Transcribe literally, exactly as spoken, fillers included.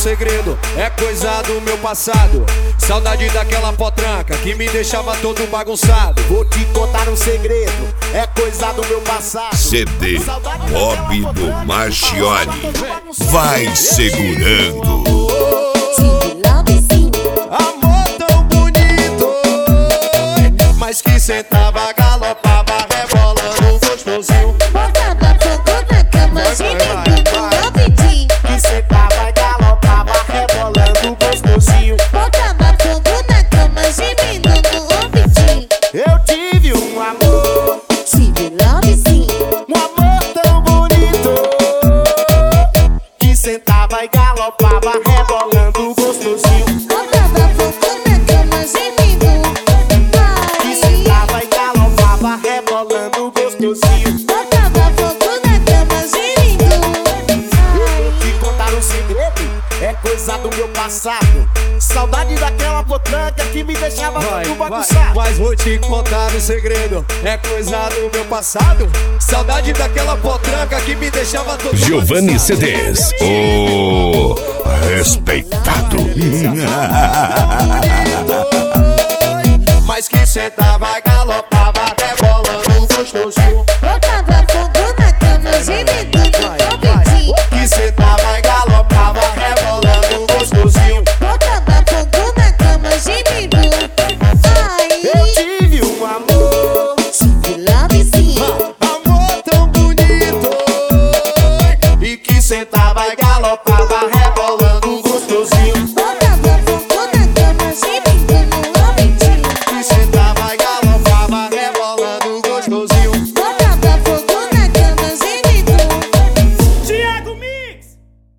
segredo, é coisa do meu passado. Saudade daquela potranca que me deixava todo bagunçado. Vou te contar um segredo, é coisa do meu passado. C D Bob do Marchiori. Vai segurando. Amor tão bonito, mas que sentava, galopava, rebolando gostosinho. Botava fogo na cama, gemendo no ouvidinho. Que sentava, galopava, rebolando gostosinho. Botava fogo na cama, gemendo no ouvidinho. Eu tive um amor, Tive love sim, um amor tão bonito, que sentava e galopava, rebolando gostosinho. botava fogo na cama, gemendo. Que sentava e galopava, rebolando gostosinho. Botava fogo na cama, gemendo. Vou te contar um segredo, é coisa do meu passado. Saudade daquela potranca que me deixava Vai, todo vai, bagunçado. mas vou te contar um segredo, é coisa do meu passado. Saudade daquela potranca que me deixava todo Giovanni bagunçado. C Ds, o respeitado. Mas que sentava, galopava, até bola.